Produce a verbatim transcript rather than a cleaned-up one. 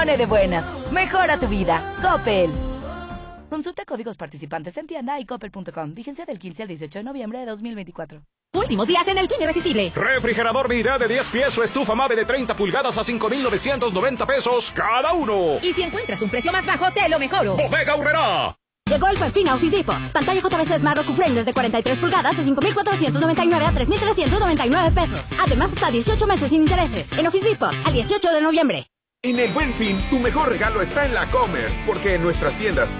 Pone de buenas. Mejora tu vida. Coppel. Consulta códigos participantes en tienda y coppel punto com. Vigencia del quince al dieciocho de noviembre de dos mil veinticuatro. Últimos días en el Fin Irresistible. Refrigerador Mirat de diez pies o estufa Mave de treinta pulgadas a cinco mil novecientos noventa pesos cada uno. Y si encuentras un precio más bajo, te lo mejoro. Bodega Aurrerá. Llegó el Buen Fin a Office Depot. Pantalla J V C Smart Frame desde cuarenta y tres pulgadas de cinco mil cuatrocientos noventa y nueve a tres mil trescientos noventa y nueve pesos. Además, hasta dieciocho meses sin intereses. En Office Depot, al dieciocho de noviembre. En el Buen Fin, tu mejor regalo está en la Comer, porque en nuestras tiendas